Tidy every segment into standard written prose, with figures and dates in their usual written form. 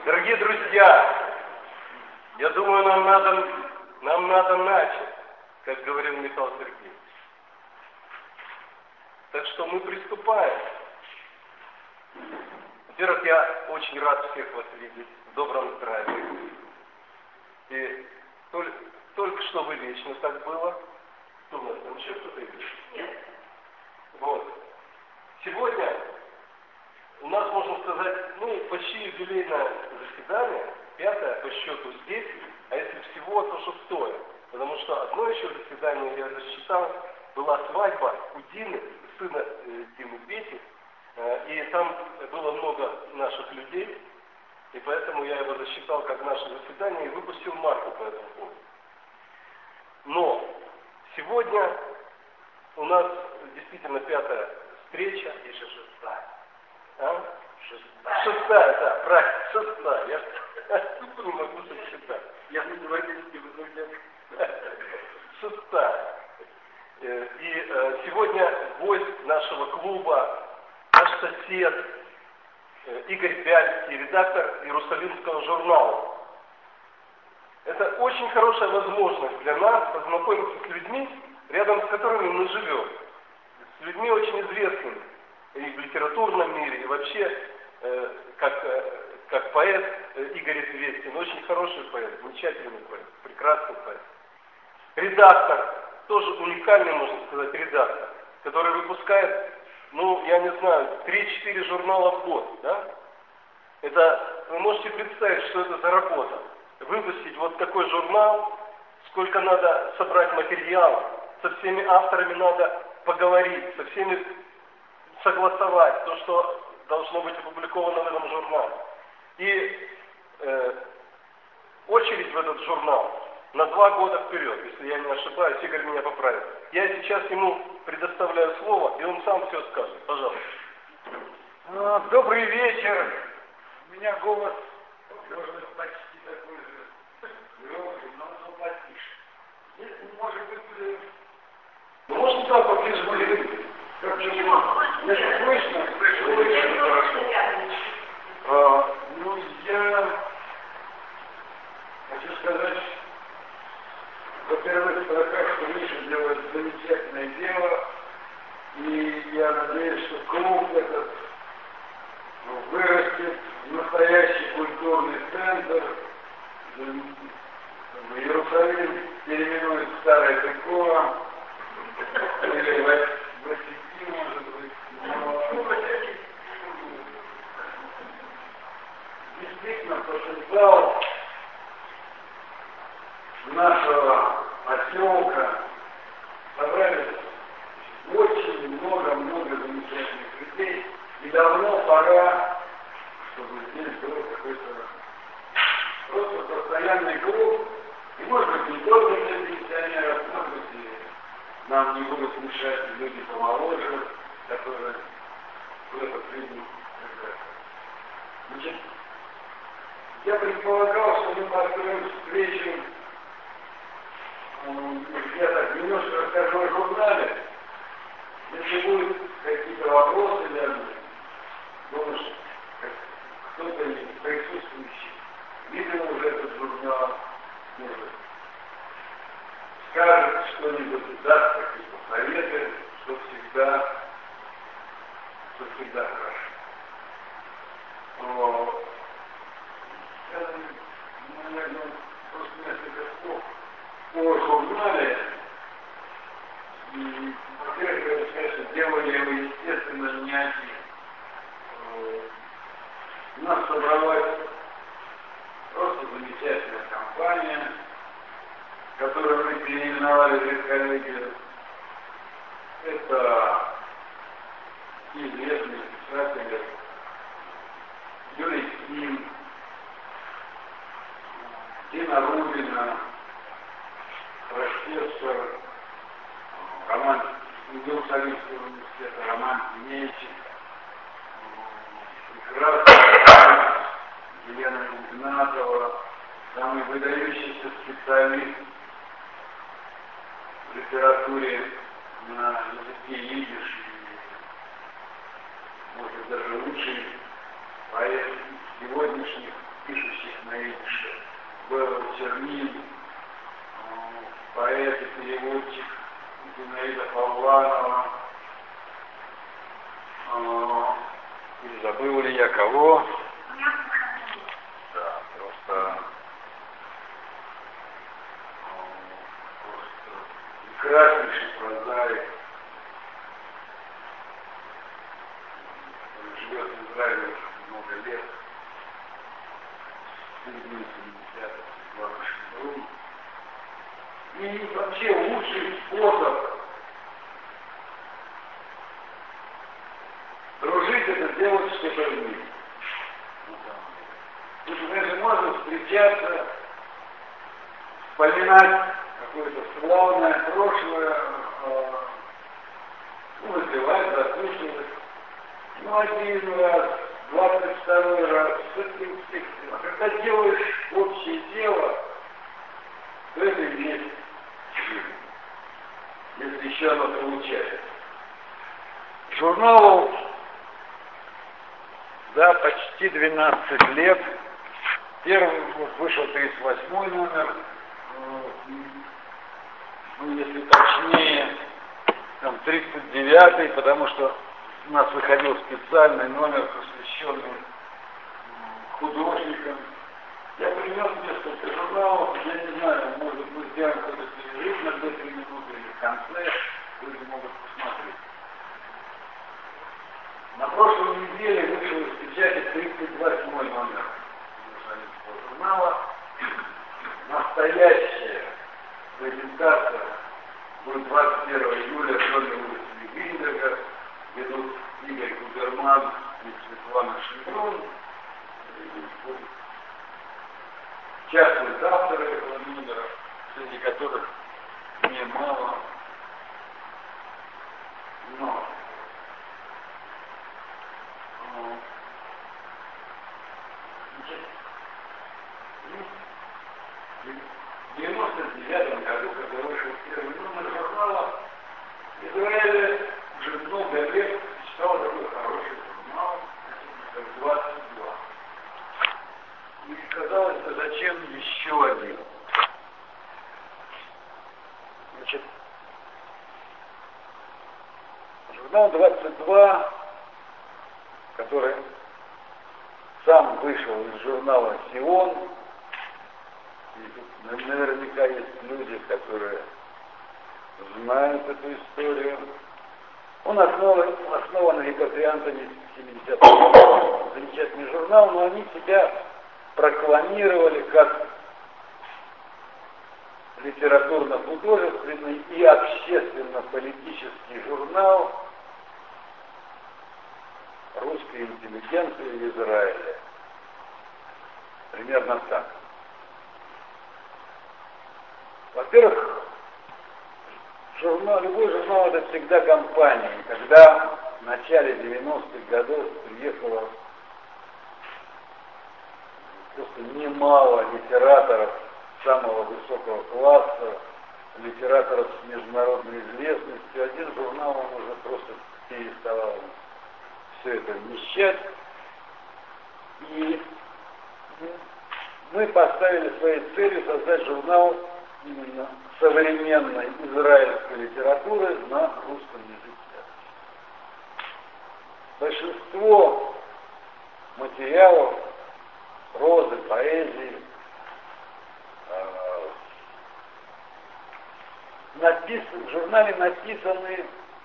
Дорогие друзья, я думаю, нам надо начать, как говорил Михаил Сергеевич. Так что мы приступаем. Во-первых, я очень рад всех вас видеть в добром здравии. И только что вы вечно так было. Что у нас там еще кто-то есть? Нет. Вот. Сегодня у нас, можно сказать, почти юбилейное заседание, 5-е по счету здесь, а если всего, то 6-е. Потому что одно еще заседание, я засчитал, была свадьба у Дины, сына Димы Пети, и там было много наших людей, и поэтому я его засчитал как наше заседание и выпустил марку по этому поводу. Но сегодня у нас действительно 5-я встреча. Еще 6-я. А? 6-я, да, правильно, 6-я. Я не могу сосчитать. Я не говорю, если вы друзья. 6-я. И сегодня гость нашего клуба, наш сосед Игорь Бяльский, редактор Иерусалимского журнала. Это очень хорошая возможность для нас познакомиться с людьми, рядом с которыми мы живем. С людьми очень известными и в литературном мире, и вообще, как поэт Игорь известен, очень хороший поэт, замечательный поэт, прекрасный поэт. Редактор, тоже уникальный, можно сказать, редактор, который выпускает, я не знаю, 3-4 журнала в год, да? Это, вы можете представить, что это за работа. Выпустить вот такой журнал, сколько надо собрать материала, со всеми авторами надо поговорить, со всеми согласовать то, что должно быть опубликовано в этом журнале. И очередь в этот журнал на 2 года вперед, если я не ошибаюсь, Игорь меня поправит. Я сейчас ему предоставляю слово, и он сам все скажет. Пожалуйста. Добрый вечер. У меня голос, может быть, почти такой же громкий, но потише. Если, может быть, можно там поближе говорить? Если слышно, хорошо. Я хочу сказать, во-первых, что Миша делает замечательное дело, и я надеюсь, что клуб этот вырастет в настоящий культурный центр. В Иерусалим переименует старое Пеково, или в Осетии, может быть. Но действительно потенциал нашего поселка собрались очень много замечательных людей, и давно пора, чтобы здесь был какой-то просто постоянный клуб, и может быть не только для пенсионеров, может быть и нам не будут мешать люди помоложе, которые в это придут. Значит, я предполагал, что мы построим встречу, я так немножко расскажу о журнале. Если будут какие-то вопросы, думаю, что кто-то из присутствующих видел уже этот журнал, может, скажет что-нибудь, даст какие-то советы, что всегда хорошо. Я, наверное, просто несколько слов о журнале. И, во-первых, я хочу сказать, что делали его, естественно, не один. У нас собралась просто замечательная компания, которую мы переименовали «Редколлегию». Это известные писатели Юрий Ким, Дина Рубина, профессор Иерусалимского университета Роман Тинейчик, прекрасная Елена Игнатова, самый выдающийся специалист в литературе на языке идиш, может быть даже лучший поэт сегодняшних, пишет Зинаида Павланова. Не забыл ли я кого? Да, просто прекраснейший прозаик. Он живет в Израиле уже много лет. В середине 70-х, Иван. И вообще лучший способ дружить — это делать что-то вместе. Тут, конечно, можно встречаться, вспоминать какое-то славное прошлое, выпивать, закусывать. Ну, 1 раз, 22 раз, все-таки. А когда делаешь общее дело, то это и есть жизнь, если еще оно получается. Журналу, да, почти 12 лет. Первый вышел 38-й номер, ну, если точнее, там 39-й, потому что у нас выходил специальный номер, посвященный художникам. Я принес несколько журналов, я не знаю, может мы сделаем какой-то перерыв на 2-3 минуты или в конце, люди могут посмотреть. На прошлой неделе вышел из печати 38-й номер журнала. Настоящая презентация будет 21 июля в доме улицы Виндерга. Ведут Игорь Губерман и Светлана Шендрон. Участвуют авторы этого номера, среди которых немало. Но в 99 году, когда вышел первый номер журнала, Израиль уже много лет читал такой хороший журнал, как 22. И казалось бы, зачем еще один? Значит, журнал 22, который сам вышел из журнала «Сион», и тут наверняка есть люди, которые знают эту историю. Он основан репатриантами 70-х. Замечательный журнал, но они себя прокламировали как литературно-художественный и общественно-политический журнал русской интеллигенции в Израиле. Примерно так. Во-первых, любой журнал — это всегда компания. Когда в начале 90-х годов приехало просто немало литераторов самого высокого класса, литераторов с международной известностью, один журнал, он уже просто переставал все это вмещать. И мы поставили своей целью создать журнал именно современной израильской литературы на русском языке. Большинство материалов, прозы, поэзии в журнале написаны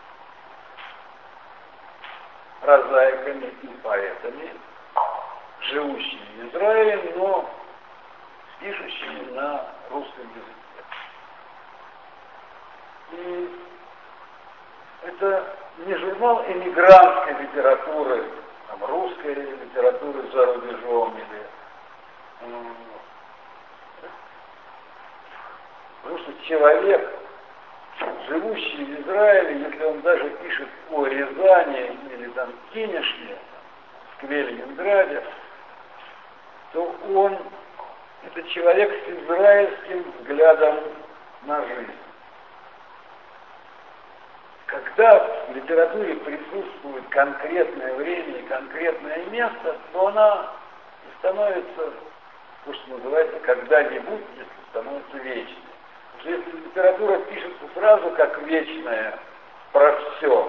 прозаиками и поэтами, живущими в Израиле, но пишущими на русском языке. И это не журнал эмигрантской литературы, там, русской литературы за рубежом, потому что человек, живущий в Израиле, если он даже пишет о Рязани или там Кинешме, Москве, Ленинграде, то он это человек с израильским взглядом на жизнь. Когда в литературе присутствует конкретное время и конкретное место, то она становится, то, что называется, когда-нибудь, если становится вечной. что если литература пишется сразу как вечная про все,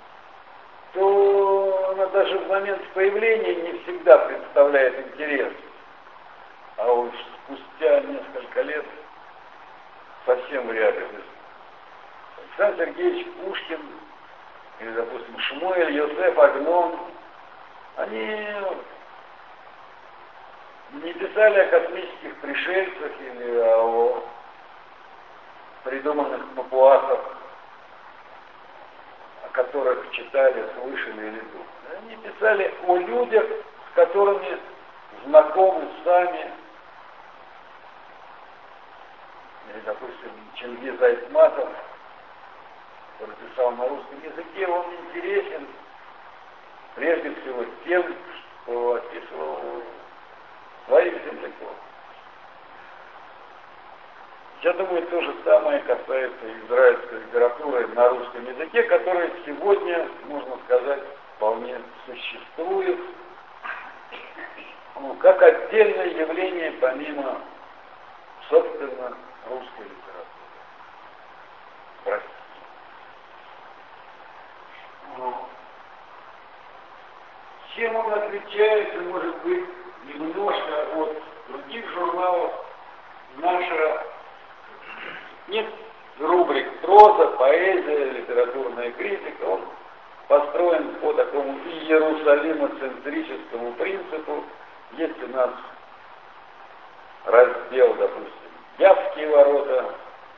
то она даже в момент появления не всегда представляет интерес. А уж спустя несколько лет совсем вряд ли. Александр Сергеевич Пушкин или, допустим, Шмуэль, Йосеф Агнон, они не писали о космических пришельцах или о придуманных папуасах, о которых читали, слышали или думали. Они писали о людях, с которыми знакомы сами. Или, допустим, Чингиз Айтматов, который писал на русском языке, он интересен прежде всего тем, что описывал своих земляков. Я думаю, то же самое касается израильской литературы на русском языке, которая сегодня, можно сказать, вполне существует, как отдельное явление помимо, собственно, русской литературы. Простите. Чем он отличается, может быть, немножко от других журналов? Наша нет рубрик проза, поэзия, литературная критика. Он построен по такому иерусалимоцентрическому принципу. Есть у нас раздел, допустим, Явские ворота,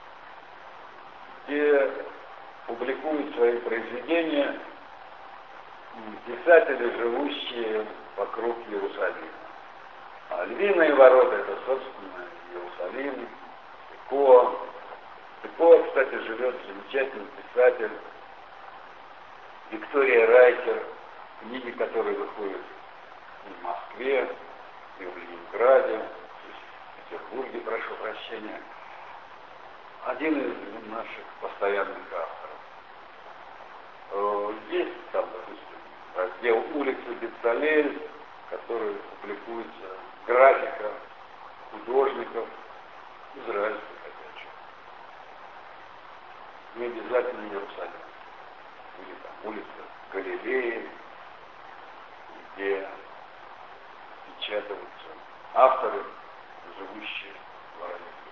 где публикуют свои произведения писатели, живущие вокруг Иерусалима. А Львиные ворота — это, собственно, Иерусалим, Теко. Теко, кстати, живет замечательный писатель Виктория Райкер, книги которой выходят и в Москве, и в Ленинграде, в Петербурге, прошу прощения. Один из наших постоянных авторов. Есть там, допустим, раздел «Улицы Бецалель», который публикуется графика художников израильских, опять же. Не обязательно Иерусалим. Или там улица Галилеи, где печатаются авторы, живущие в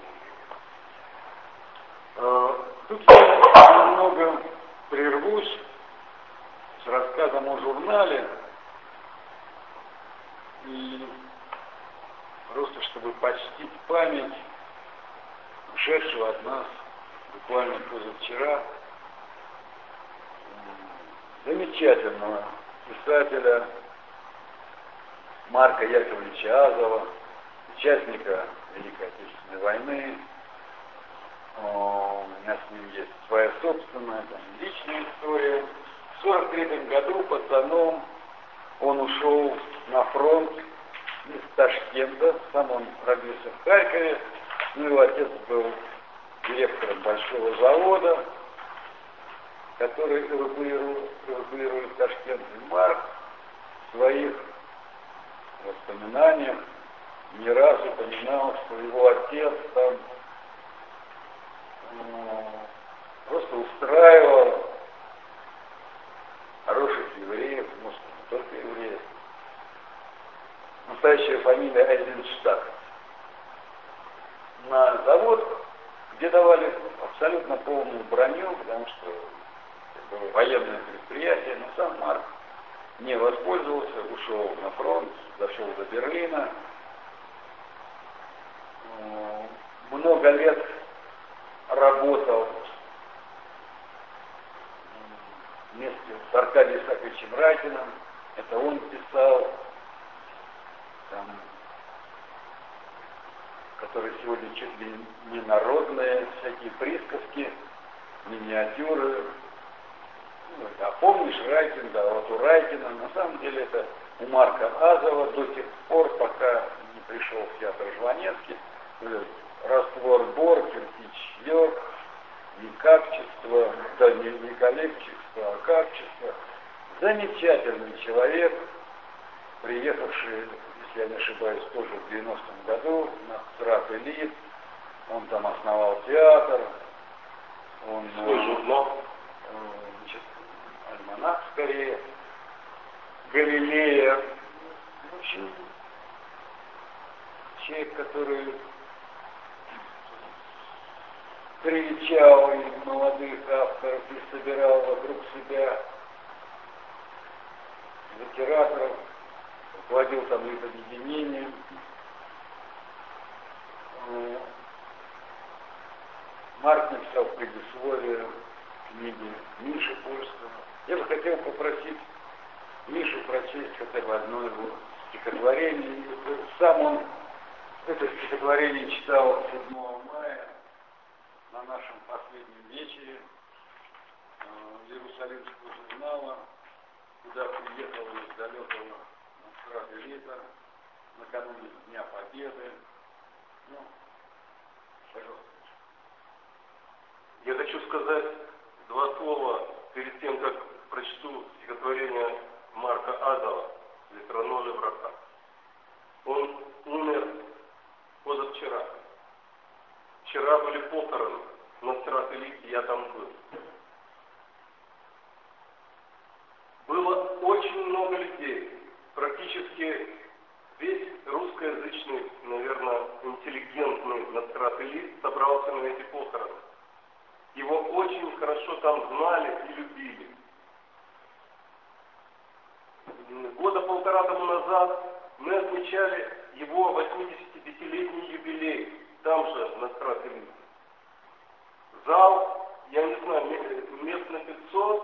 районе. Тут я немного прервусь с рассказом о журнале, и просто чтобы почтить память ушедшего от нас буквально позавчера замечательного писателя Марка Яковлевича Азова, участника Великой Отечественной войны. У меня с ним есть своя собственная личная история. В 1943 году пацаном он ушел на фронт из Ташкента. Сам он родился в Харькове. Его отец был директором большого завода, который эвакуировали в Ташкент. И Марк в своих воспоминаниях не раз упоминал, что его отец там просто устраивал хороших евреев, может, не только евреев. Настоящая фамилия Эйзенштадт. На завод, где давали абсолютно полную броню, потому что это было военное предприятие, но сам Марк не воспользовался, ушел на фронт, дошел до Берлина. Много лет работал вместе с Аркадием Исааковичем Райкиным. Это он писал, там, которые сегодня чуть ли не народные, всякие присказки, миниатюры. А помнишь Райкин, да, вот у Райкина, на самом деле это у Марка Азова до тех пор, пока не пришел в театр Жванецкий, раствор бор, кирпич лег, не качество, да не количество, а качество. Замечательный человек, приехавший, если я не ошибаюсь, тоже в 90-м году на Црат-Элит, Он там основал театр, он Свой журнал. значит, альманах скорее, Галилея. В общем, человек, который привечал и молодых авторов и собирал вокруг себя литераторов, руководил там их объединением. Марк написал предисловие книги Миши Польского. Я бы хотел попросить Мишу прочесть хотя бы одно его стихотворение. Сам он это стихотворение читал 7 мая на нашем последнем вечере Иерусалимского журнала, куда приехал из далекого Москва-Лета накануне Дня Победы. Ну, пожалуйста. Я хочу сказать два слова перед тем, как прочту стихотворение Марка Азова «Литраноли врата». Он умер позавчера. Вчера были похороны на Страт-Илике, я там был. Было очень много людей, практически весь русскоязычный, наверное, интеллигентный Настрат-Илит собрался на эти похороны. Его очень хорошо там знали и любили. Года полтора тому назад мы отмечали его 85-летний юбилей, там же, на Страт-Илите. Зал, я не знаю, мест на 500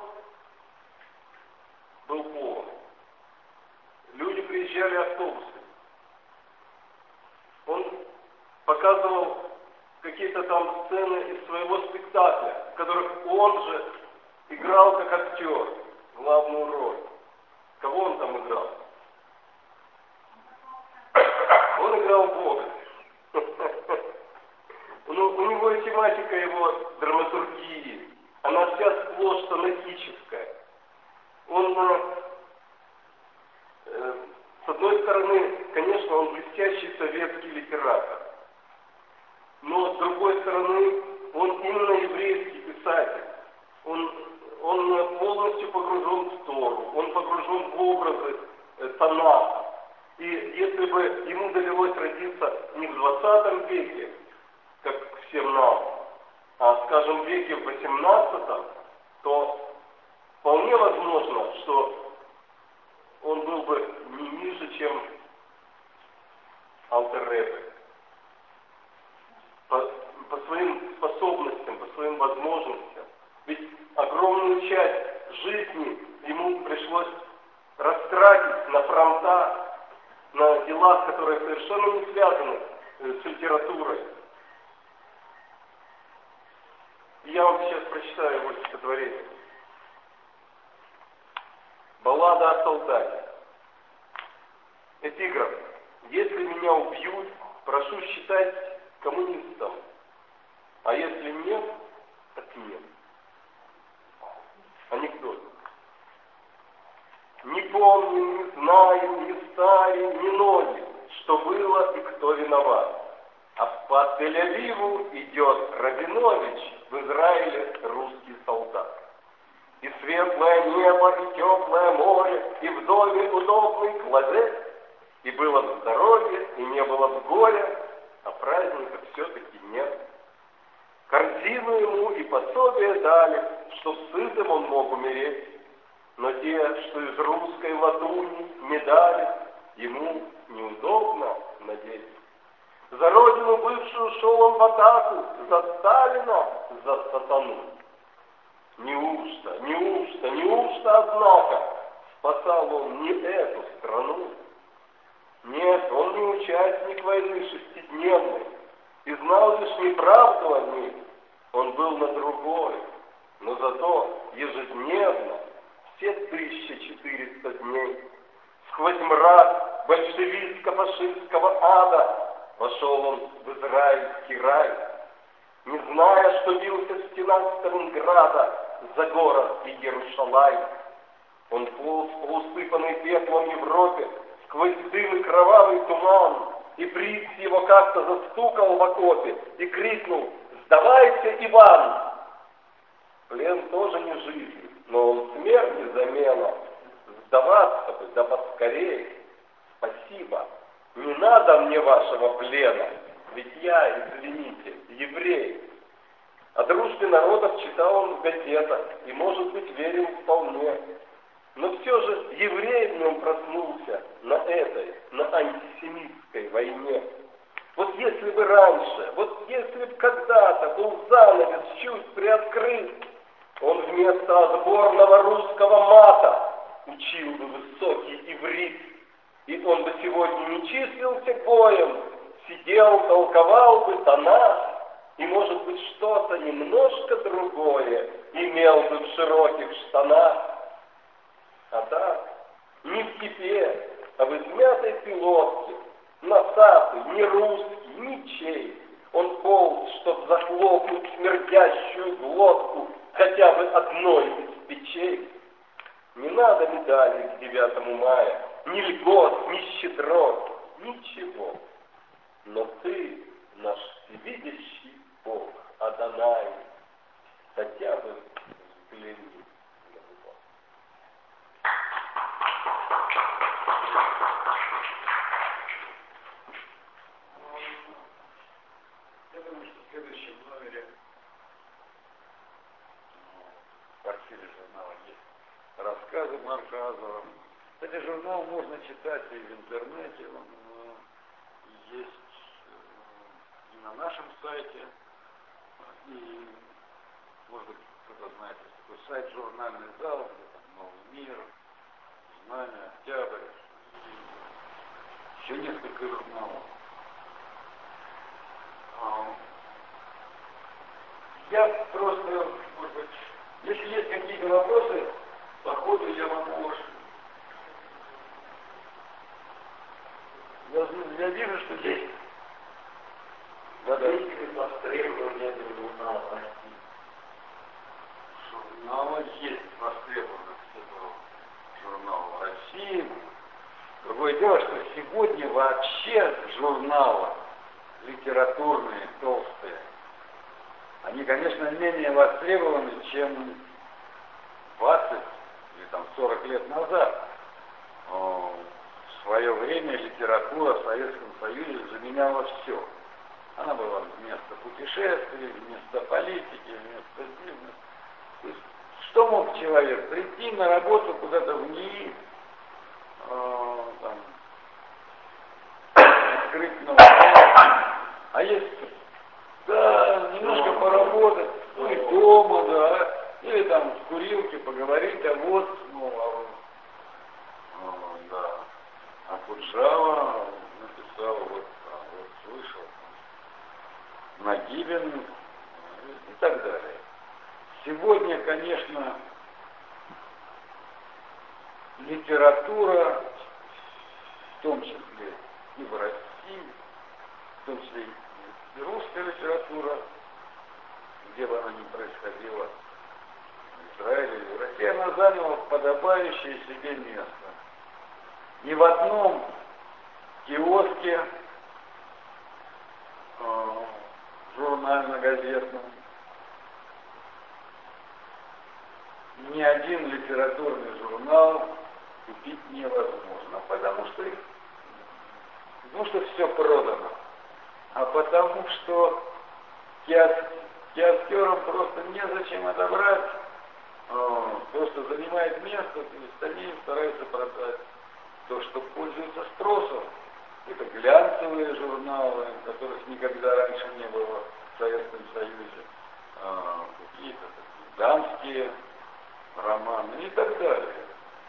был полон. Люди приезжали автобусами. Он показывал какие-то там сцены из своего спектакля, в которых он же играл как актер главную роль. Кого он там играл? Он играл Бога. У него и тематика его драматургии, она вся сплошь сонатическая. Он, с одной стороны, конечно, он блестящий советский литератор. Но с другой стороны, он именно еврейский писатель. Он полностью погружен в Тору, он погружен в образы Танаха. И если бы ему довелось родиться не в 20 веке, как всем нам, а, скажем, в веке в 18, то вполне возможно, что он был бы не ниже, чем Алтер Ребе. По своим способностям, по своим возможностям. Ведь огромную часть жизни ему пришлось растратить на фронта, на делах, которые совершенно не связаны с литературой. И я вам сейчас прочитаю его стихотворение. Баллада о солдате. Эпиграф. Если меня убьют, прошу считать коммунистом, а если нет, так нет. Анекдот. Не помню, не знаю, ни Сталин, ни ноги, что было и кто виноват. А по Тель-Авиву идет Рабинович, в Израиле русский солдат. И светлое небо, и теплое море, и в доме удобный клозет, и было бы здоровье, и не было бы горя, а праздника все-таки нет. Корзину ему и пособие дали, чтоб сытым он мог умереть. Но те, что из русской латуни не дали, ему неудобно надеть. За родину бывшую шел он в атаку, за Сталина, за сатану. Неужто, однако, спасал он не эту страну? Нет, он не участник войны шестидневной, и знал лишь неправду о ней. Он был на другой, но зато ежедневно, все 1400 дней, сквозь мрак большевистско-фашистского ада вошел он в израильский рай, не зная, что бился в стенах Сталинграда за город и Иерушалай. Он полз по усыпанной пеплом Европе, сквозь дым и кровавый туман, и приз его как-то застукал в окопе и крикнул: «Сдавайся, Иван!» Плен тоже не жизнь, но он смерть не замена. Сдаваться бы, да поскорее. Спасибо, не надо мне вашего плена, ведь я, извините, еврей. О дружбе народов читал он в газетах и, может быть, верил вполне. Но все же еврей в нем проснулся на антисемитской войне. Вот если бы раньше, вот если бы когда-то был занавес чуть приоткрыт, он вместо отборного русского мата учил бы высокий иврит, и он бы сегодня не числился гоем, сидел, толковал бы тона, и, может быть, что-то немножко другое имел бы в широких штанах. А так, не в кипе, а в измятой пилотке, носатый, не русский, ничей. Он полз, чтоб захлопнуть смердящую глотку хотя бы одной из печей. Не надо медали к 9 мая, ни льгот, ни щедрот, ничего. Но ты, наш всевидящий Бог, Адонай, хотя бы взгляни на него. Я думаю, что в следующем номере в квартире журнала есть рассказы Марка Азова. Кстати, журнал можно читать и в интернете, он есть и на нашем сайте, и, может быть, кто-то знает, есть такой сайт «Журнальный зал», где там «Новый мир», «Знамя», «Октябрь», и еще несколько журналов. Я просто, может быть, если есть какие-то вопросы, по ходу я могу... Я вижу, что здесь... Есть ли востребование журнала России? Журнала есть востребованность этого журнала в России. Другое дело, что сегодня вообще журналы литературные, толстые, они, конечно, менее востребованы, чем 20 или там 40 лет назад. В свое время литература в Советском Союзе заменяла все. Она была вместо путешествий, вместо политики, вместо бизнеса. То есть, что мог человек? Прийти на работу куда-то в НИИ, открыть новый, а есть, да, немножко поработать, ну и дома, да, или там в курилке поговорить, а вот, ну, да, а Куджава написал, вот слышал, Нагибин и так далее. Сегодня, конечно, литература, в том числе и в России, в том числе и русская литература, где бы она ни происходила, в Израиле или в России, она заняла подобающее себе место. Ни в одном киоске журнально-газетном ни один литературный журнал купить невозможно, потому что все продано, а потому что киоскерам просто незачем отобрать, то, что занимает место, то есть они стараются продать то, что пользуется спросом. Это глянцевые журналы, которых никогда раньше не было в Советском Союзе, какие-то дамские романы и так далее.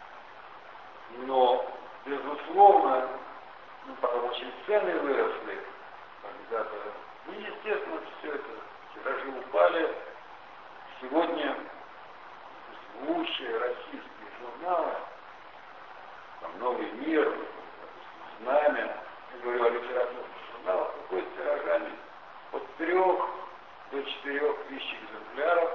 Но, безусловно, потом очень цены выросли когда-то. И, естественно, все это, тиражи упали. Сегодня лучшие российские журналы, там «Новый мир», «Знамя», я говорю о литературных журналах, выходят тиражами от 3 до 4 тысяч экземпляров,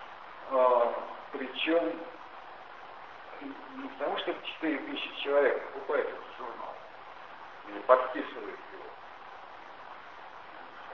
причем не потому, что 4 тысячи человек покупает этот журнал или подписывает его,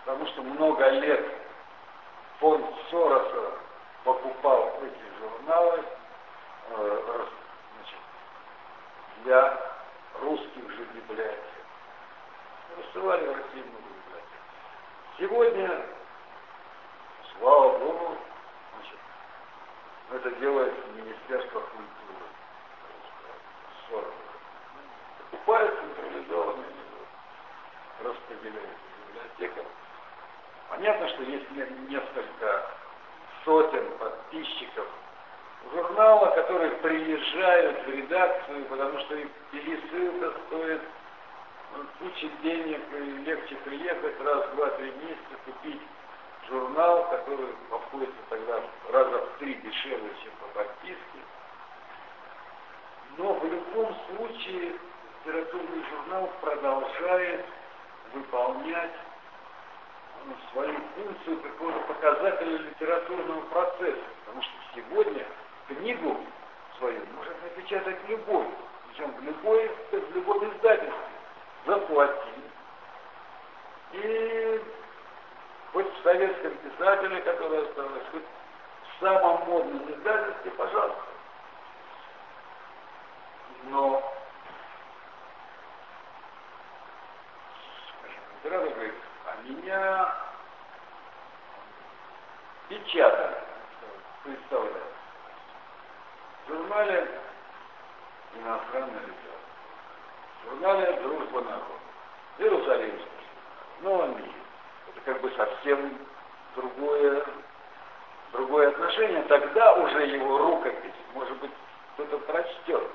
потому что много лет фонд Сороса покупал эти журналы значит, для русских же библиотек. Рассылали в России много библиотек. Сегодня, слава Богу, значит, это делает Министерство культуры. Сорос. Покупают централизованно, распределяют библиотекам. Понятно, что есть несколько сотен подписчиков журнала, которые приезжают в редакцию, потому что их пересылка стоит куча денег, и легче приехать раз, два, 3 месяца, купить журнал, который обходится тогда раза в 3 дешевле, чем по подписке. Но в любом случае литературный журнал продолжает выполнять свою функцию какого-то показателя литературного процесса. Потому что сегодня книгу свою может напечатать любой, причем в любом издательстве. Заплати. И хоть в советском писателе, который осталось, хоть в самом модном издательстве, пожалуйста. Но, скажем, литератор говорит, а меня печатали, представляю, в журнале «Иностранная литература», в журнале «Дружба народа», Иерусалимский, «Новый мир». Это как бы совсем другое отношение. Тогда уже его рукопись, может быть, кто-то прочтет.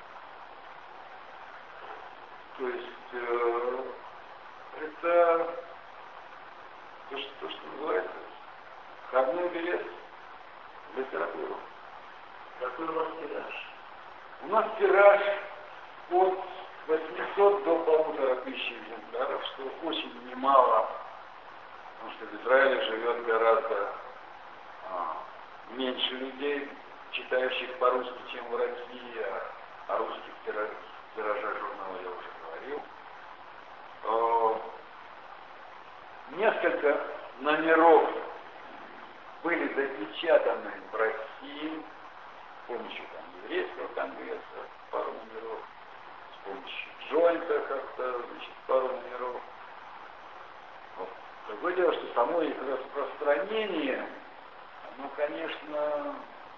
То есть это то, что называется входной билет в литературу. Какой у вас тираж? У нас тираж от 800 до 1500 экземпляров, что очень немало, потому что в Израиле живет гораздо меньше людей, читающих по-русски, чем в России, о русских тиражах журнала я уже говорил. Несколько номеров были допечатаны в России с помощью еврейского конгресса, пару номеров, с помощью Джойнта как-то, значит, пару номеров. Вот. Другое дело, что само их распространение, оно, конечно,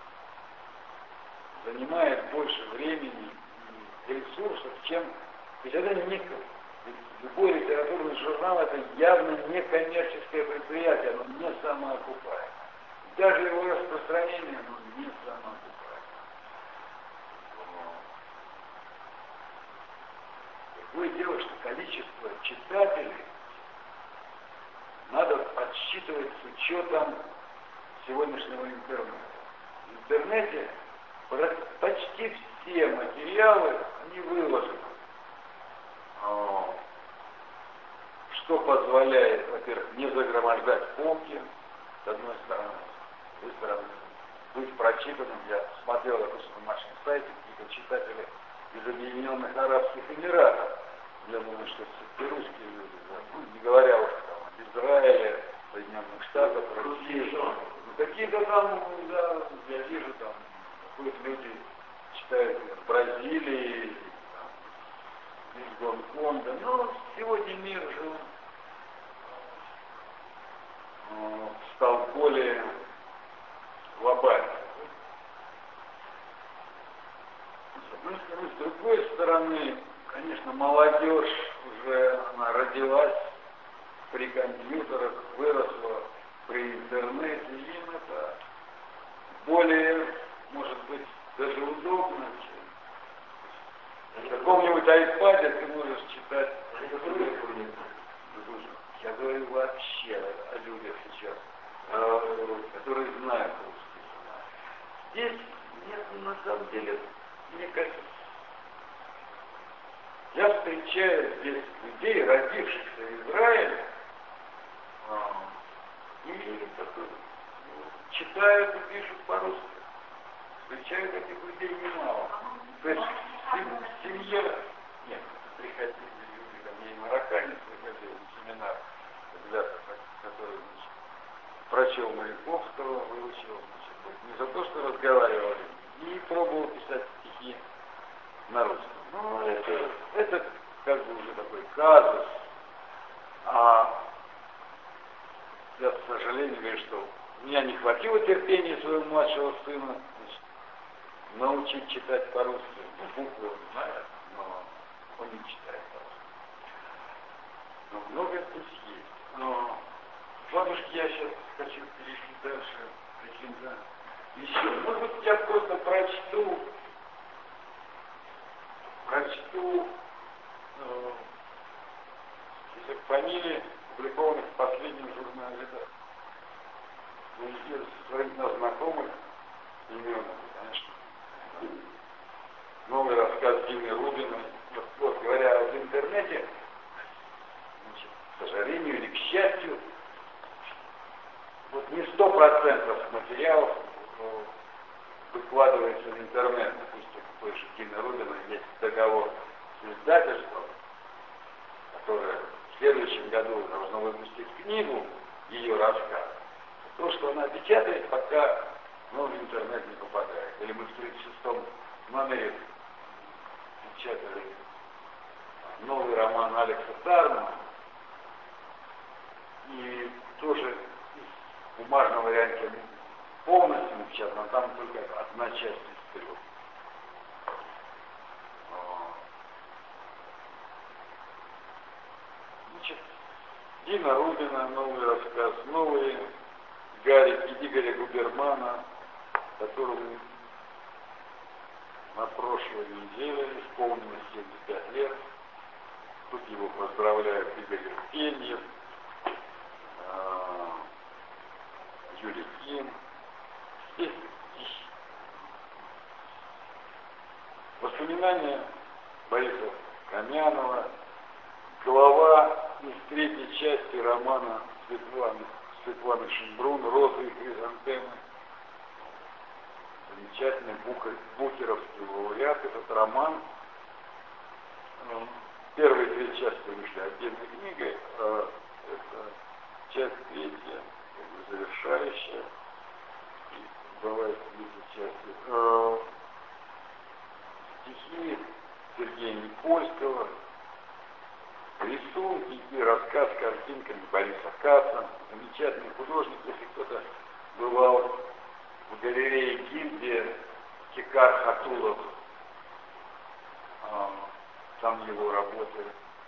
занимает больше времени и ресурсов, чем... Ведь это ведь любой литературный журнал — это явно не коммерческое предприятие, оно не самоокупаемое. Даже его распространение, оно не самоокупаемое. Другое дело, что количество читателей надо подсчитывать с учетом сегодняшнего интернета. В интернете почти все материалы не выложены. Что позволяет, во-первых, не загромождать полки, с одной стороны, с другой стороны, быть прочитанным. Я смотрел, допустим, на нашем сайте какие-то читатели из Объединенных Арабских Эмиратов. Я думаю, что все русские люди, да, ну, не говоря уже там об Израиле, Соединенных Штатах, России. Ну, какие-то там, да, я вижу, там, ходят люди, читают в Бразилии, из Гонконга. Но сегодня мир же стал более глобальным. С одной стороны, с другой стороны, конечно, молодежь уже она родилась при компьютерах, выросла при интернете, им это более, может быть, даже удобно, чем на каком-нибудь айпаде ты можешь читать. Я говорю вообще о людях сейчас, которые знают русский язык. Здесь нет, на самом деле, мне кажется, я встречаю здесь людей, родившихся в Израиле, и читают и пишут по-русски. Встречаю таких людей немало. То есть в семье нет, приходили люди, ко мне и марокканец приходил на семинар, когда этого выучил. Не за то, что разговаривали, и пробовал писать стихи на русском. Ну, это как бы уже такой казус. А я, к сожалению, говорю, что у меня не хватило терпения своего младшего сына, значит, научить читать по-русски. Буквы он знает, но он не читает по-русски. Но много здесь есть. Но, бабушки, я сейчас хочу перейти дальше каким-то еще. Может быть, я просто прочту список фамилий, опубликованных в последнем журнале. Это своих знакомых имен, конечно. Новый рассказ Дины Рубиной. Вот говоря в интернете, значит, к сожалению или к счастью, вот не 100% материалов выкладывается в интернет. Допустим, у той же Дины Рубиной есть договор с издательством, которое в следующем году должно выпустить книгу, ее рассказ. То, что она печатает, пока в интернет не попадает. Или мы в 36-м номере печатали новый роман Алекса Тарна, и тоже в бумажном варианте полностью напечатан, а там только одна часть из трех. Значит, Дина Рубина, новый рассказ, новый Игоря Губермана, которому на прошлой неделе исполнилось 75 лет. Тут его поздравляют Игорь Евгеньев, Юрий Ким. Здесь воспоминания Бориса Камянова, глава из третьей части романа Светланы Шенбрун «Розы и хризантемы». Замечательный букеровский лауреат. Этот роман. Первые две части вышли отдельной книгой, а это часть третья, завершающая. И бывает третья часть. Стихи Сергея Никольского, рисунки и рассказ с картинками Бориса Каца. Замечательный художник. Если кто-то бывал в галерее Гильдия, Кикар Хатулов, там его работы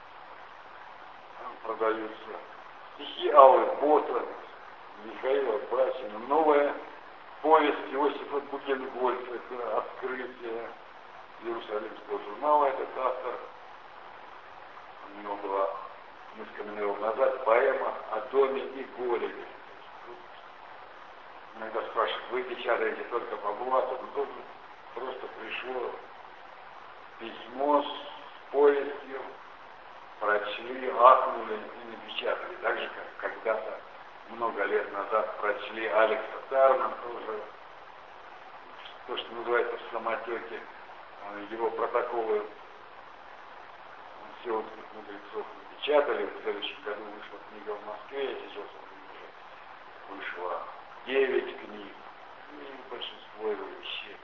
продаются. Стихи Аллы Бота, Михаила Бачина, новая повесть Иосифа Букенгольца, это открытие Иерусалимского журнала, этот автор. У него была несколько минут назад поэма о доме и Голебе. Иногда спрашивают, вы печатаете только по блату, но тут просто пришло письмо с повестью, прочли, ахнули и напечатали. Так же, как когда-то, много лет назад, прочли Алекса Тарна, тоже то, что называется в самотеке, его протоколы сионских мудрецов напечатали. В следующем году вышла книга в Москве, и сейчас уже вышло 9 книг. И большинство его вещей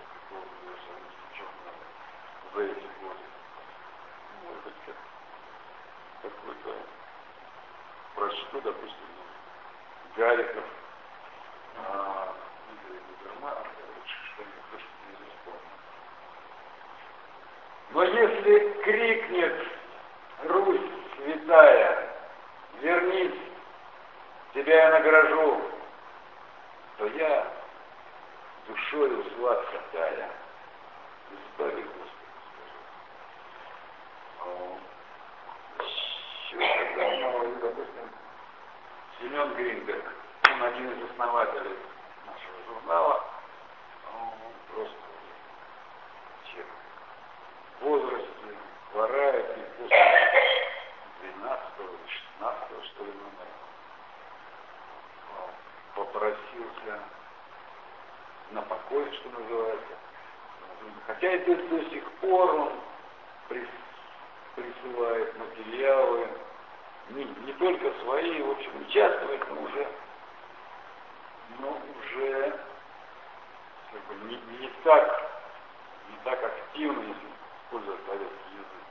за эти годы. Может быть, какой-то прочту, допустим, Гариков, Игорь Губермана, что-нибудь не вспомнил. Но если крикнет Русь святая, вернись, тебя я награжу, то я душою сладко тая, избави Господи. Еще когда допустим, Семен Гринберг, он один из основателей нашего журнала, он просто в возрасте хворает, и после 12-го или 16-го, что ли, номера попросился на покой, что называется. Хотя и до сих пор он присылает материалы, не только свои, в общем, участвует, но уже но уже как бы, не так активно, если использовать советский язык.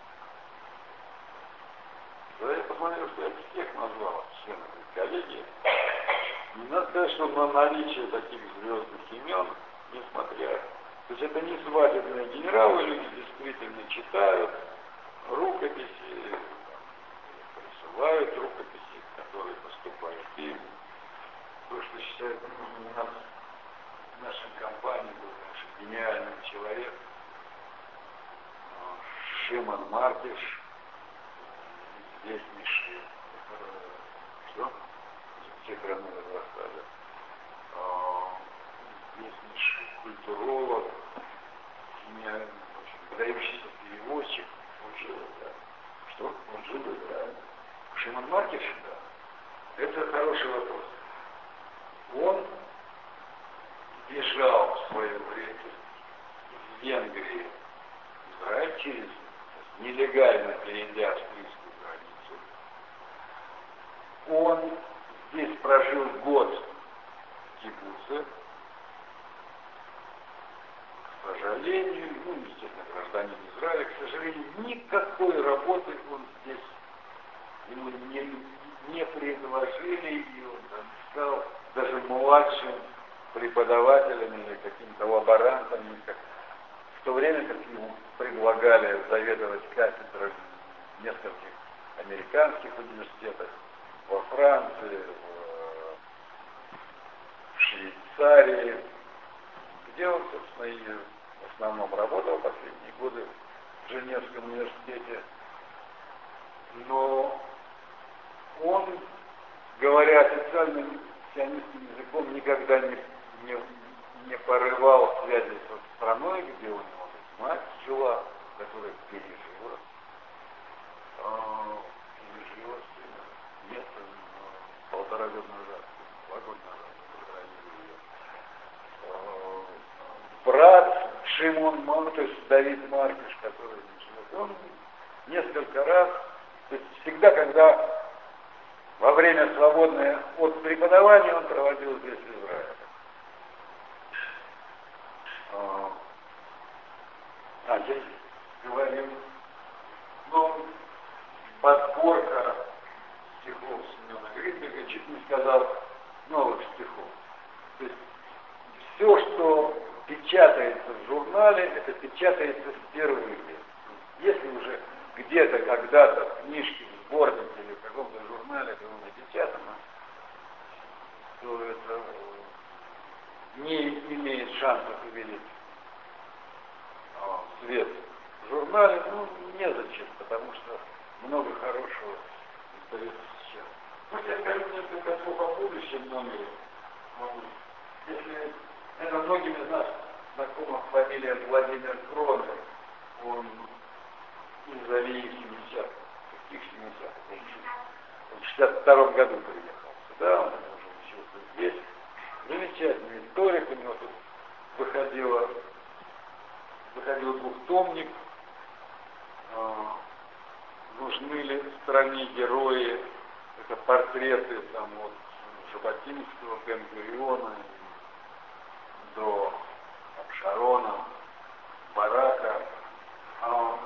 Когда я посмотрел, что я всех назвал членов этой коллегии, не надо сказать, что на наличие таких звездных имен, несмотря. То есть это не свадебные генералы, люди действительно читают рукописи, присылают рукописи, которые поступают им. То, что считают нужным у нас в нашей компании, был наш гениальный человек, Шимон Маркиш, известнейший, что? Всех равно возрастали, известнейший культуролог, выдающийся переводчик. Он жил, да. Что? Он жил, да. Шимон Маркиш? Да. Это хороший вопрос. Он бежал в свое время из Венгрии в Израиль через нелегально перейдя австрийскую границу. Он здесь прожил год в кибуце. К сожалению, естественно, гражданин Израиля, к сожалению, никакой работы он здесь ему не предложили, и он там стал даже младшим преподавателем или каким-то лаборантом, в то время как ему предлагали заведовать кафедрой в нескольких американских университетах, во Франции, в Швейцарии, где он, собственно, и в основном работал последние годы в Женевском университете. Но он, говоря официальным сионистским языком, никогда не порывал связи со страной, где у него мать жила, которая пережила нет, 1,5 года назад, 2 года назад похоронили ее. Брат Шимон Маркиш, то есть Давид Маркиш, который живет, он несколько раз, то есть всегда, когда во время свободное от преподавания он проводил здесь в Израиле. Здесь говорим, подборка стихов Семена Гринберга, чуть не сказал новых стихов. То есть все, что печатается в журнале, это печатается впервые. Если уже где-то, когда-то в книжке, в сборнике или в каком-то журнале это было напечатано, то это не имеет шансов увидеть свет в журнале, незачем, потому что много хорошего остается сейчас. Я скажу несколько слов о будущем номере. Если, наверное, многим из нас знакома фамилия Владимир Кронер, он из Авии 70-х, каких 70-х, он в 62-м году приехал сюда, он уже учился здесь. Замечательный историк, у него тут выходил двухтомник, нужны ли стране герои, это портреты там от Жаботинского, Бен-Гуриона до Шарона, Барака. В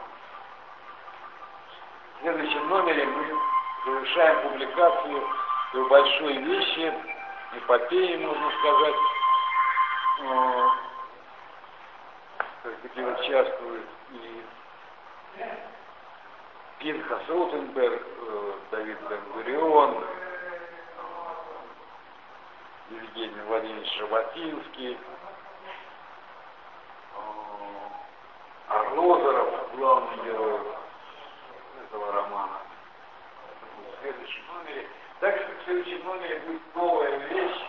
следующем номере мы завершаем публикацию той большой вещи, эпопеи, можно сказать, где участвует и Пинхас Ротенберг, Давид Бен-Гурион, Евгений Владимирович Жаботинский, Арлозоров, главный герой этого романа. Это будет в следующем номере. Так что в следующем номере будет новая вещь,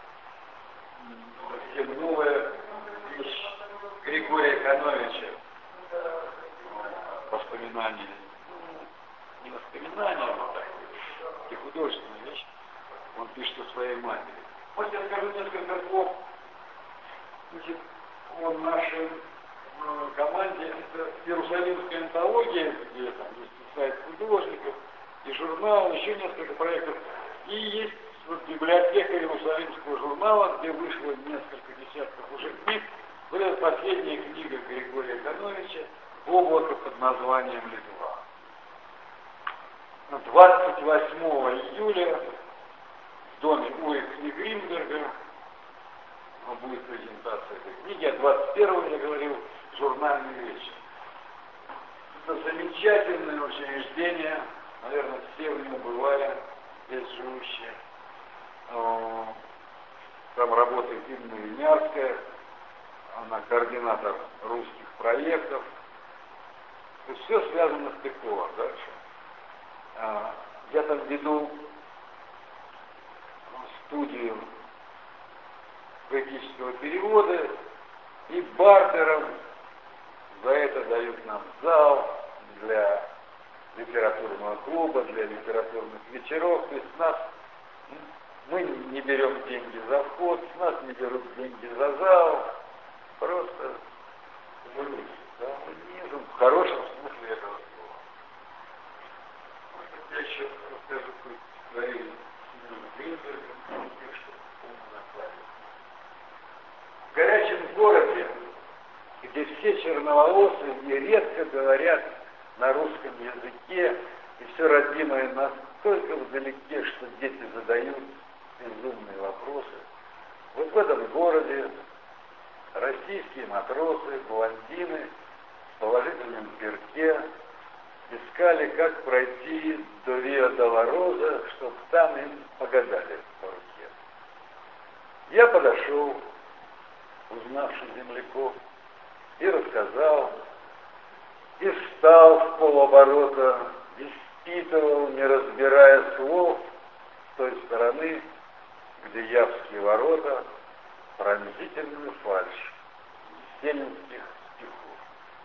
совсем новая вещь Григория Кановича. Воспоминания. Не воспоминания, но такие художественная вещь. Он пишет о своей матери. Вот я скажу несколько слов. Значит, он в нашей команде, это Иерусалимская антология, где там есть сайт художников, и журнал, еще несколько проектов. И есть Вот библиотека Иерусалимского журнала, где вышло несколько десятков уже книг. Вот это последняя книга Григория Гановича «Облако под названием Литва». 28 июля в доме Улицы Гринберга будет презентация этой книги, а 21 я говорил, журнальный вечер. Это замечательное учреждение, наверное, все в нем бывали, здесь живущие. Там работает Инна Винярская, она координатор русских проектов. То есть все связано с ТКО дальше. Я там веду студию поэтического перевода и бартером за это дают нам зал для литературного клуба, для литературных вечеров. То есть мы не берем деньги за вход, с нас не берут деньги за зал, просто вниз, да, внизу, в хорошем смысле этого слова. Может быть, я еще расскажу какое-то стихотворение Семена Гринберга, что полно накладывает. В горячем городе, где все черноволосые нередко говорят на русском языке, и все родимое настолько вдалеке, что дети задают безумные вопросы. Вот в этом городе российские матросы, блондины с положительным перке искали, как пройти до Виа-Долороза, чтобы там им погадали по руке. Я подошел, узнавший земляков, и рассказал, и встал в полоборота, и спитывал, не разбирая слов, с той стороны, где Явские ворота, пронзительную фальшь селенских стихов.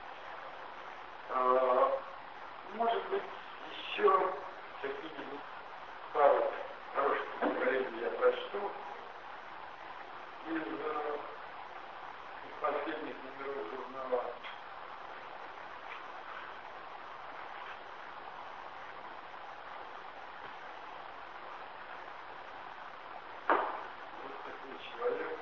Может быть, еще какие-нибудь пару хороших стихотворений я прочту из последних номеров журнала. Вот такой человек.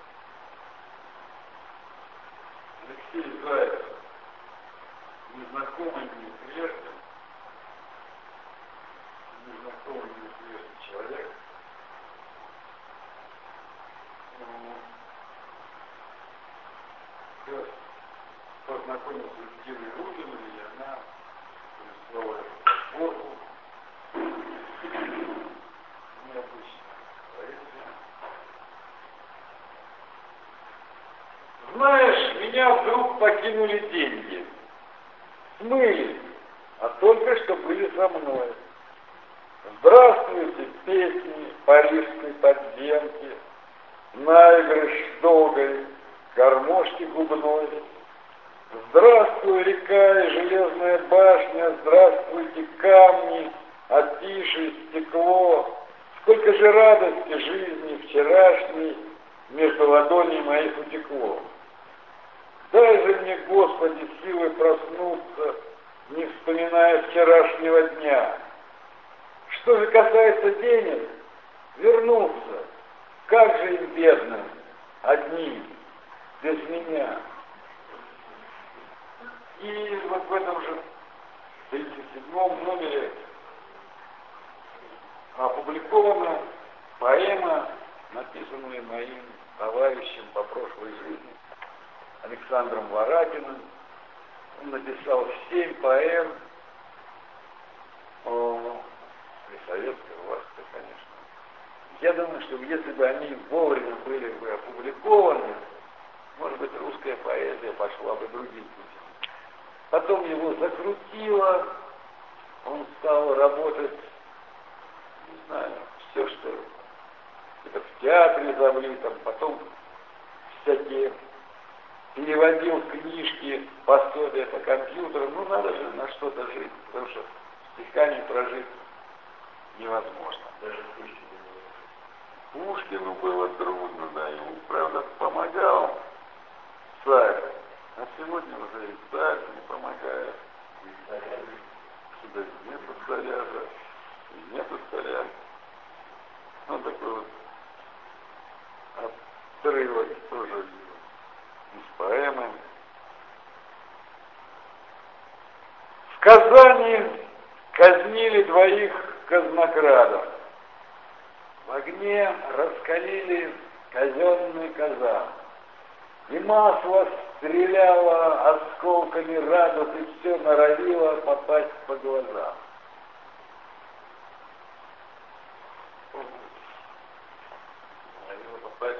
Алексей Зайцев, незнакомый мне прежде, незнакомый мне прежде человек. Я познакомился с Дирой Рудиной, и она прислала сборку. Необычная поэзия. Знаешь, меня вдруг покинули деньги. Смыли, а только что были со мной. Здравствуйте, песни парижской подземки, наигрыш долгой гармошки губной. Здравствуй, река и железная башня, здравствуйте, камни, афиши, стекло. Сколько же радости жизни вчерашней между ладоней моих утекло. Дай же мне, Господи, силы проснуться, не вспоминая вчерашнего дня. Что же касается денег, вернуться, как же им бедным, одним, без меня. И вот в этом же 37-м номере опубликована поэма, написанная моим товарищем по прошлой жизни Александром Варатиным. Он написал 7 поэм при советской власти, конечно. Я думаю, что если бы они вовремя были бы опубликованы, может быть, русская поэзия пошла бы другим путем. Потом его закрутило, он стал работать, не знаю, все, что это в театре завли, там, потом всякие переводил книжки, пособия по компьютеру. Ну, надо же на что-то жить, потому что стихами прожить невозможно. Даже Пушкину было трудно, да, ему, правда, помогал царь. А сегодня уже и царь не помогает. Сюда нету царя, да, и нету царя. Ну, такой вот тоже из поэмы. В Казани казнили двоих казнокрадов. В огне раскалили казенный казан. И масло стреляло осколками радуг, и все норовило попасть по глазам. Норовило попасть.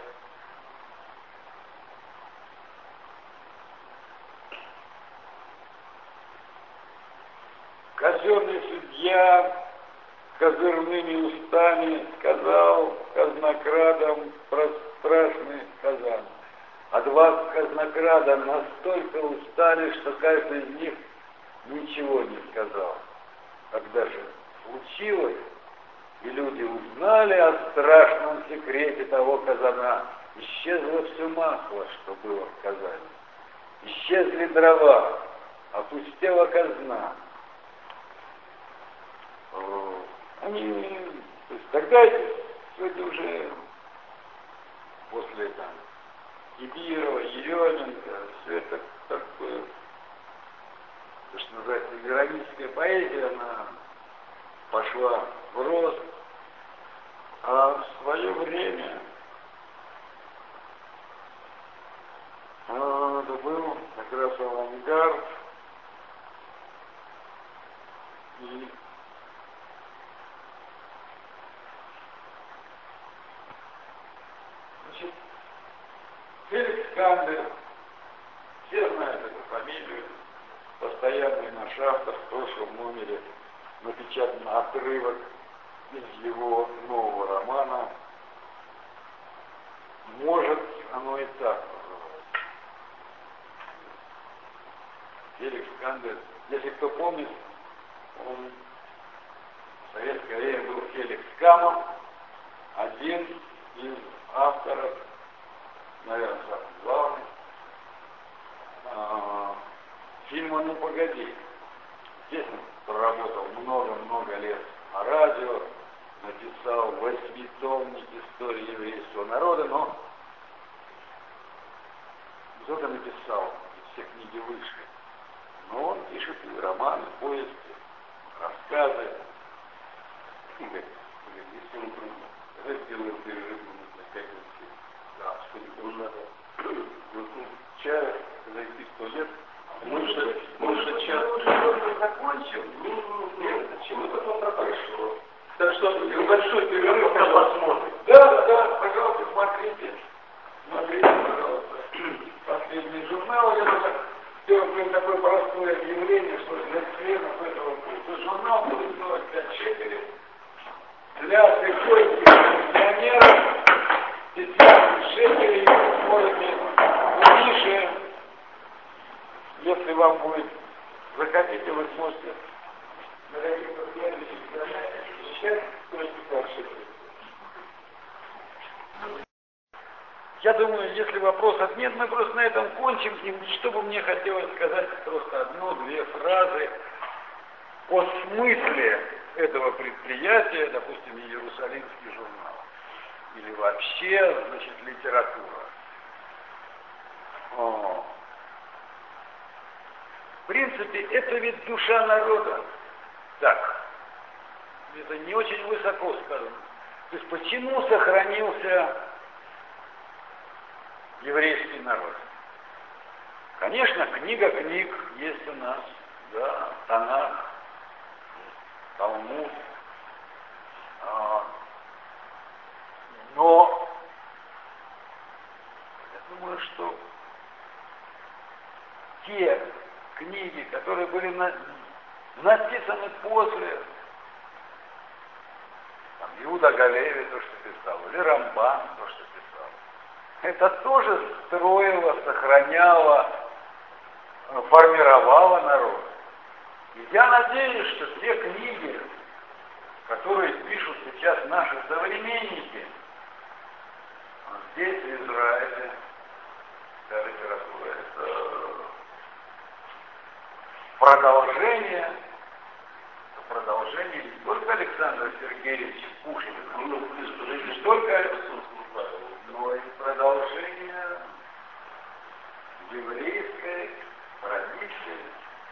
Казенный судья козырными устами сказал казнокрадам про страшный казан. А два казнокрада настолько устали, что каждый из них ничего не сказал. Когда же случилось, и люди узнали о страшном секрете того казана, исчезло все масло, что было в казане. Исчезли дрова, опустела казна. Они, то есть тогда, сегодня уже после там Кибирова, Еременко, все это такое, то, что называется, ироническая поэзия, она пошла в рост, а в свое время это был как раз авангард, и значит, Феликс Кандер, все знают эту фамилию, постоянный наш автор, в прошлом номере напечатан отрывок из его нового романа. Может, оно и так называется. Феликс Кандер, если кто помнит, он в советское время был Феликс Камов, один из авторов, наверное, самый главный, фильма «Ну, погоди». Здесь он проработал много-много лет на радио, написал 8-томник истории еврейского народа, но кто-то написал, все книги вышли. Но он пишет и романы, повести, рассказы. Игорь, если он трудно, давай сделаем перерыв на 5 минут. Да, что-нибудь надо. Чая, зайти в туалет. Может, час уже закончим? Нет, зачем? Это хорошо. Так что небольшой перерыв, пока посмотрим. Да, пожалуйста, смотрите. Смотрите, пожалуйста. Последний журнал. Я сделал такое простое объявление, что для членов этого курса журнал будет стоить 5 шекелей. Для приходящих пенсионеров 50 шекелей вы сможете ниже. Если вам будет захотите, вы сможете на каких-то следующих занятиях сейчас стоит 50 шекелей. Я думаю, если вопросов нет, мы просто на этом кончим. И что бы мне хотелось сказать, просто одну-две фразы о смысле этого предприятия, допустим, Иерусалимский журнал. Или вообще, значит, литература. В принципе, это ведь душа народа. Так, это не очень высоко сказано. То есть почему сохранился еврейский народ? Конечно, книга книг есть у нас, да, Танах, Талмуд, но я думаю, что те книги, которые были написаны после, там, Иуда Галеви, то, что писал, или Рамбан, то, что писал, это тоже строило, сохраняло, формировало народ. И я надеюсь, что те книги, которые пишут сейчас наши современники, здесь, в Израиле, вся литература, это продолжение не только Александра Сергеевича Пушкина, не только, но и продолжение еврейской традиции,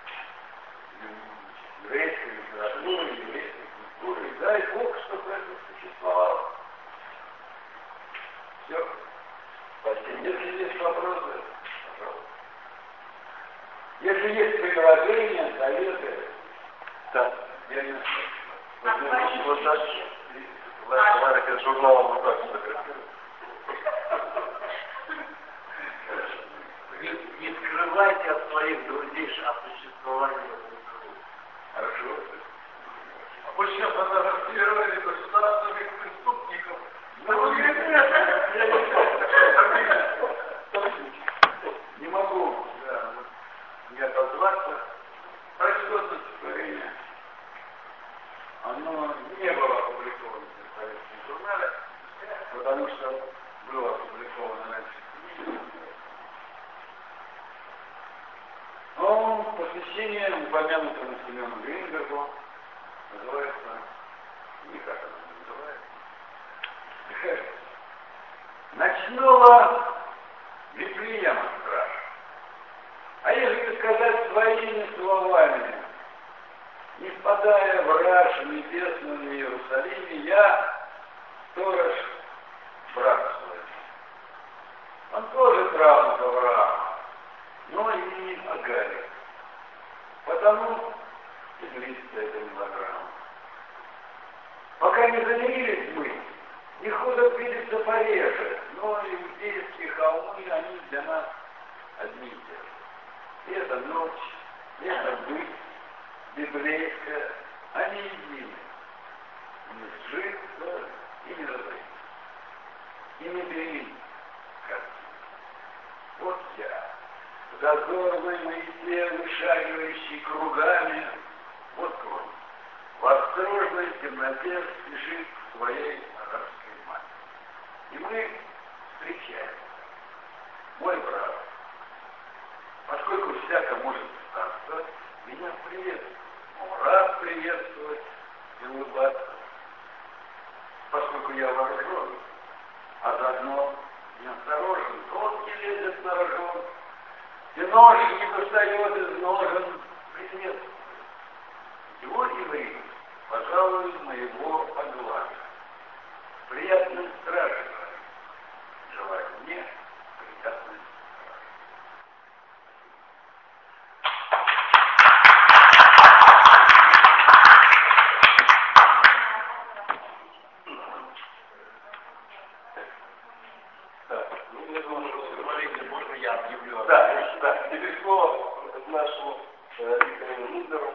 еврейской литературы, еврейской культуры. И дай Бог, чтобы это существовало. Все. Спасибо. Если есть вопросы, пожалуйста. Если есть предложения, советы, Да. я не знаю. Вот так. Ларик с журналом в руках фотографирует. Не скрывайте от своих друзей о существовании УКУ. Хорошо. А вы сейчас фотографировали государственных преступников. Не могу не отозваться. Прочтется стихотворение. Оно не было опубликовано в советском журнале, потому что было опубликовано раньше. Посвящение упомянутому Семену Гринбергу называется, никак оно называется, «Ночного Вифлеема страж». А если сказать своими словами, не впадая в раж небесном Иерусалиме, я сторож брата своего. Он тоже правнук Авраама, но и Агария. Потому и близко это мелодрама. Пока не замирились мы, не худо видеться пореже, но иудейские холмы, они для нас одни и те же. И это ночь, и это быт библейская, они едины. Не сжиться и не разойтись. И не делить, как вот я, дозорный Моисей, вышагивающий кругами, вот он, в осторожной темноте спешит к своей арабской матери. И мы встречаем. Мой брат, поскольку всяко может остаться, меня приветствует. Рад приветствовать и улыбаться, поскольку я вооружен, а заодно неосторожен, тот не лезет на рожон, и нож не достает из ножен, приветствует. Его еврей, пожалуй, моего погладит. Приятной стражи желаю мне приятной стражи. Да, теперь слово нашему Виктору Мундеру.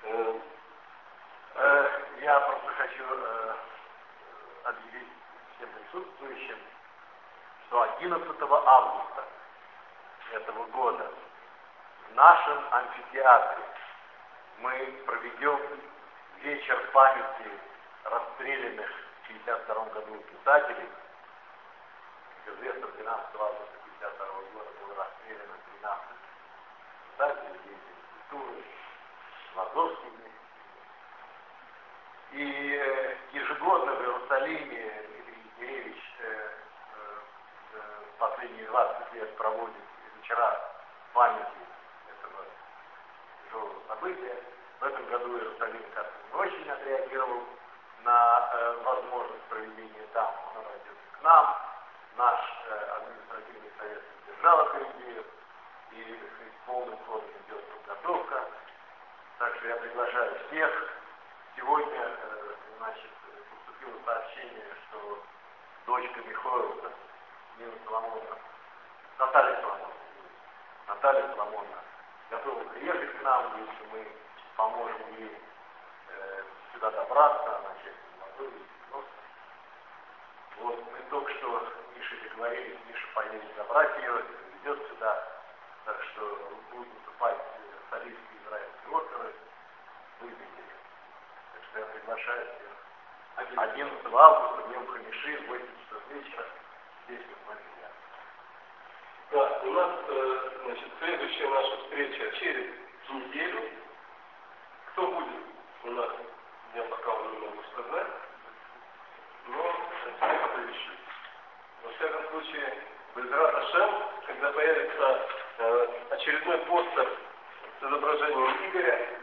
Я просто хочу объявить всем присутствующим, что 11 августа этого года в нашем амфитеатре мы проведем вечер памяти расстрелянных в 1952 году писателей. Как известно, 12 августа 1952 года было расстреляно 13 писателей, деятелей культуры, Лазовский. И ежегодно в Иерусалиме Дмитрий Евгеньевич последние 20 лет проводит вечера памяти этого тяжелого события. В этом году Иерусалим как-то не очень отреагировал на возможность проведения там. Он обратился к нам. Наш административный совет поддержал эту идею, и полным ходом идет подготовка. Так что я приглашаю всех. Сегодня, значит, поступило сообщение, что дочка Михайловна, Нина Соломоновна, Наталья Соломоновна готова приехать к нам, если мы поможем ей сюда добраться, она часть молодой, вот, мы только что с Мишей договорились, Миша поедет забрать ее, ведет сюда, так что будут выступать солистские израильские оперы, выберите. Так что я приглашаю всех 11 августа, днем Хамиши, в 8 часов вечера, здесь в Москве. Да, у нас, значит, следующая наша встреча через неделю. Кто будет у нас, я пока уже не могу сказать, но всех оповещу. Во всяком случае, Безрат Ашем, когда появится очередной постер с изображением Игоря.